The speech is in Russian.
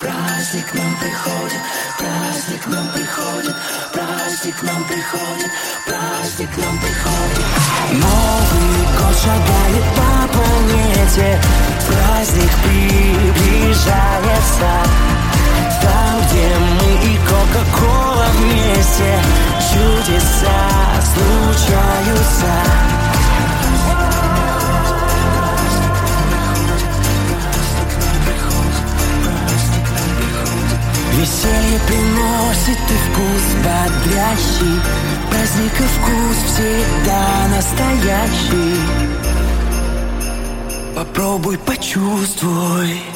Праздник нам приходит, праздник нам приходит, праздник нам приходит, праздник нам приходит. Новый год шагает по планете, праздник приближается. Там, где мы и Кока-Кола вместе, чудеса случаются. Веселье приносит и вкус бодрящий, праздник и вкус всегда настоящий. Попробуй, почувствуй.